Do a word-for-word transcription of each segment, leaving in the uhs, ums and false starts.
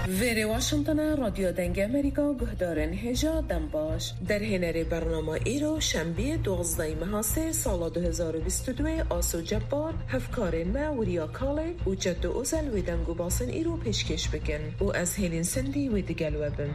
ویری واشنطن رادیو دنگ امریکا گهدارن هجا دم باش در هنر برنامه ایرو شنبه دوازده ماه سه سال دو هزار و بیست و دو آسو جبار هفکارین ما وریا کاله و جد و ازل و دنگو باسن ایرو پیشکش بکن و از هلین سندی و دیگل وبن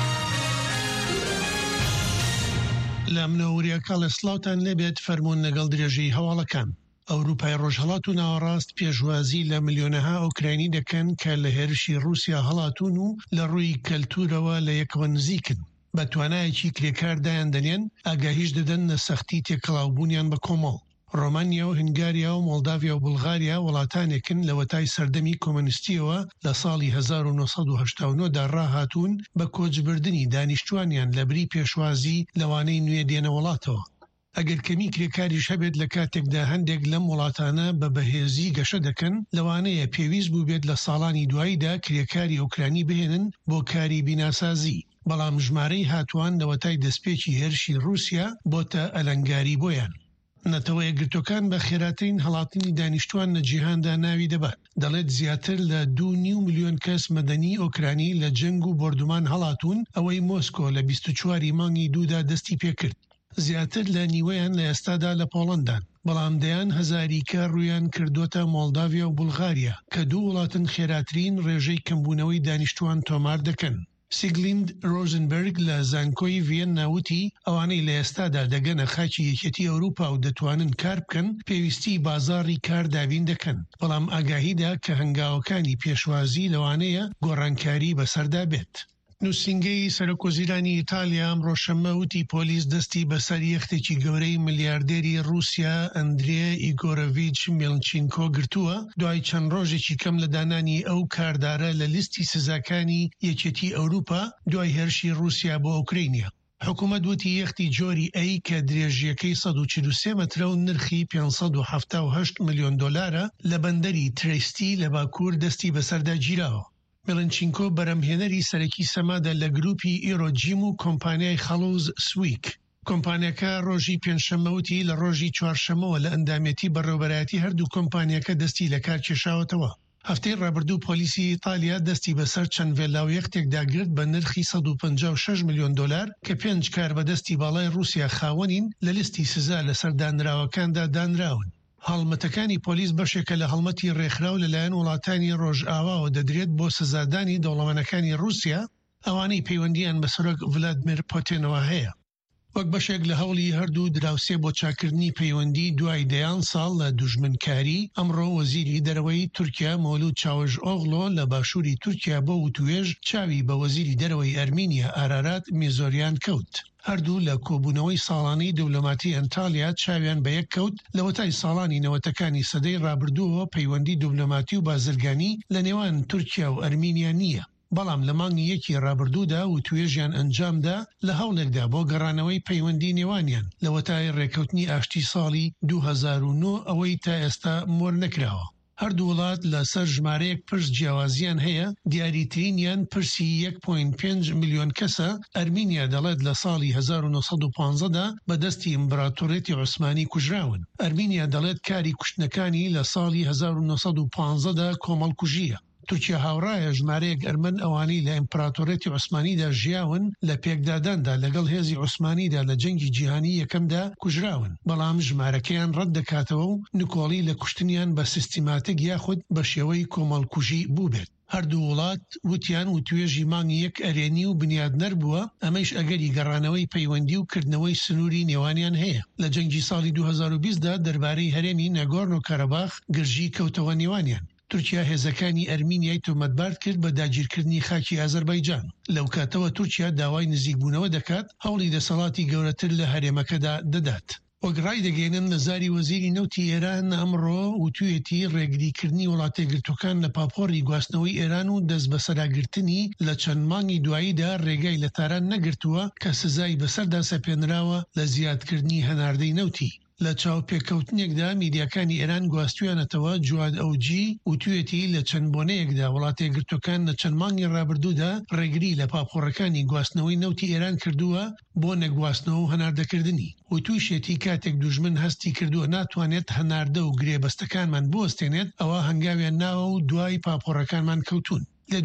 لامنوریا کاله سلاوتان لبید فرمون نگل درجی حوالکان ئەوروپای ڕۆژهەڵات و ناوەڕاست پێشوازی لە ملیۆنەها ئوکراینی دەکەن کە لە هێرشی رووسیا هەڵاتون و لە ڕووی کەلتورەوە لە یەکەوە نزیکن بە توانایەکی کرێکاردایان دەنێن ئاگاهیش دەدەن لە سەختی تێکەڵاوبوونیان بە کۆمەڵ. ڕۆمانیا و هنگاریا و مۆڵداڤیا و بولغاریا وڵاتانێکن لە وەتای سەردەمی کۆمۆنیستیەوە لە ساڵی هەزار و نۆسەد و هەشتا و نۆ دا ڕاهاتوون بە کۆچبردننی دانیشتوانیان لە بری پێشوازی لەوانەی نوێ دێنە وڵاتەوە. ئەگەر کەمی کرێکاریش هەبێت لە کاتێکدا هەندێک لەم وڵاتانە بە بەهێزی گەشە دەکەن لەوانەیە پێویست بوو بێت لە ساڵانی دواییدا کرێکاری ئوکرانی بهێنن بۆ کاری بیناسازی، بەڵام ژمارەی هاتووان لەوەتای دەستپێکی هێرشی رووسیا بۆتە ئەلەنگاری بۆیان. نەتەوە یەکگرتوەکان بە خێراترین هەڵاتنی دانیشتوان لە جیهاندا ناوی دەبات. دەڵێت زیاتر لە دوو نیو ملیۆن کەس مەدەنی ئۆکرانی لە جەنگ و بۆردومان هەڵاتون، ئەوەی مۆسکۆ لە بیست و چواری مانگی دوودا دەستی پێکرد. زیاتر لە نیوەیان لە ئێستادا لە پۆڵەندان، بەڵام دەیان هەزاری کە ڕوویان کردوتە مۆڵداڤیا و بولغاریا کە دوو وڵاتن خێراترین ڕێژەی کەمبوونەوەی دانیشتوان تۆمار دەکەن. سیگلیند ڕۆزنبرگ لە زانکۆی ڤێن ناوتی ئەوانەی لە ئێستادا دەگەنە خاکی یەکێتی ئەوروپا و دەتوانن کار بکەن پێویستی بازاڕی کار داوین دەکەن، بەڵام ئاگاهیدا کە هەنگاوەکانی پێشوازی لەوانەیە گۆڕانکاری بەسەردا بێت. نووسینگەی سەرۆکوەزیرانی ئیتالیا ئەمڕۆ شەممە وتی پۆلیس دەستی بەسەر یەختێکی گەورەی ملیاردێری رووسیا ئەندرێ ئیگۆرەڤیچ میلچینکۆ گرتووە دوای چەند ڕۆژێکی کەم لە دانانی ئەو کاردارە لە لیستی سزاکانی یەکێتی ئەوروپا دوای هێرشی رووسیا بۆ ئوکراینیا. حکوومەت وتی یەختی جۆری ئەی کە درێژیەکەی سەد و چل و سێ مەترە و نرخی پێنج سەد و هەفتاد و هەشت ملیۆن دۆلارە لە بەندەری ترێستی لە باکوور دەستی بەسەردا گیراوە. میلنچینکۆ بەرەمهێنەری سەرەکی سەمادا لە گروپی ئیرۆجیم و کۆمپانیای خەڵوز سویک. کۆمپانیەکە ڕۆژی پێنجشەممەوتی لە ڕۆژی چوارشەمەوە لە ئەندامەتی بەڕێوەبەرایەتی هەردوو کۆمپانیەکە دەستی لە کار کێشاوەتەوە. هەفتەی ڕابردوو پۆلیسی ئیتالیا دەستی بەسەر چەند ڤێلاویەختێکدا گرت بە نرخی سەد و پەنجا و شەش ملیۆن دۆلار کە پێنج کار بەدەستی باڵای رووسیا خاوەنین لە لیستی سزا لەسەر دانراوەکاندا دانراون. هەڵمەتەکانی پۆلیس بەشێکە لە هەڵمەتی ڕێکخراو لەلایەن وڵاتانی ڕۆژئاواوە دەدرێت بۆ سزادانی دەوڵەمەندەکانی رووسیا ئەوانەی پەیوەندیان بە سەرۆک ڤلادیمیر پۆتینەوە هەیە. وەک بەشێک لە هەوڵی هەردوو دراوسێ بۆ چاکردنی پەیوەندی دوای دەیان ساڵ لە دوژمنکاری، ئەمڕۆ وەزیری دەرەوەی تورکیا مۆلود چاوژ ئۆغڵۆ لە باشووری تورکیا بۆ وتوێژ چاوی بە وەزیری دەرەوەی ئەرمینیا ئارارات میزۆریان کەوت. هەردوو لە کۆبوونەوەی ساڵانەی دیپلۆماتی ئەنتالیا چاویان بە یەک کەوت لە وەتای ساڵانی نەوەتەکانی سەدەی ڕابردووەوە پەیوەندی دیپلۆماتی و بازرگانی لە نێوان تورکیا و ئەرمینیا نییە، بەڵام لە مانگی یەکی ڕابردوودا و توێژیان ئەنجامدا لە هەوڵێکدا بۆ گەڕانەوەی پەیوەندی نێوانیان لە وەتای ڕێکەوتنی ئاشتی ساڵی دوو هەزار و نۆ ئەوەی تا ئێستا مۆر نەکراوە. هەردوو وڵات لەسەر ژمارەیەک پرس جیاوازیان هەیە، دیاریترینیان پرسی یەک پۆینت پێنج ملیۆن کەسە. ئەرمینیا دەڵێت لە ساڵی هەزار و نۆسەد و پانزەدا بەدەستی ئیمپراتۆریەتی عوسمانی کوژراون. ئەرمینیا دەڵێت کاری کوشتنەکانی لە ساڵی هەزار و نۆسەد و پانزەدا کۆمەڵکوژیە. تورکیا هاوڕایە ژمارەیەک ئەرمەن ئەوانەی لە ئیمپراتۆریەتی عوسمانیدا ژیاون لە پێکداداندا لەگەڵ هێزی عوسمانیدا لە جەنگی جیهانی یەکەمدا کوژراون، بەڵام ژمارەکەیان ڕەت دەکاتەوە و نکۆڵی لە کوشتنیان بە سیستیماتیک یاخود بە شێوەی کۆمەڵکوژی بوو بێت. هەردوو وڵات وتیان و توێژی مانگی یەک ئەرێنی و بنیادنەر بووە، ئەمەش ئەگەری گەڕانەوەی پەیوەندی و کردنەوەی سنووری نێوانیان هەیە. لە جەنگی ساڵی دوو هەزار و بیست دا دەربارەی هەرێمی نەگۆرن و کەرەباخ گرژی کەوتەوە نێوانیان. تورکیا هێزەکانی ئەرمینیای تۆمەتبار کرد بە داگیرکردنی خاکی ئازەربایجان. لەو کاتەوە تورکیا داوای نزیکبوونەوە دەکات هەوڵی دەسەڵاتی گەورەتر لە هەرێمەکەدا دەدات. وەگڕای دەگەێنن نەزاری وەزیری نەوتی ئێران ئەمڕۆ وتوێتی ڕێگریکردنی وڵاتە گرتوەکان لە پاپۆری گواستنەوەی ئێران و دەست بەسەراگرتنی لە چەند مانگی دواییدا ڕێگای لە تاران نەگرتووە کە سزای بەسەردا سەپێنراوە لە زیادکردنی هەناردەی نەوتی. لە چاوپێکەوتنێکدا میدیاکانی ئێران گواستویانەتەوە جواد ئەوجی وتوێتی لە چەند بۆنەیەکدا وڵاتە گرتوەکان لە چەند مانگی ڕابردوودا ڕێگری لە پاپۆڕەکانی گواستنەوەی نەوتی ئێران کردووە بۆ نەگواستنەوە و هەناردەکردنی. وتویشێتی کاتێک دوژمن هەستی کردووە ناتوانێت هەناردە و گرێبەستەکانمان بوەستێنێت، ئەوە هەنگاویان ناوە و دوای پاپۆڕەکانمان کەوتون.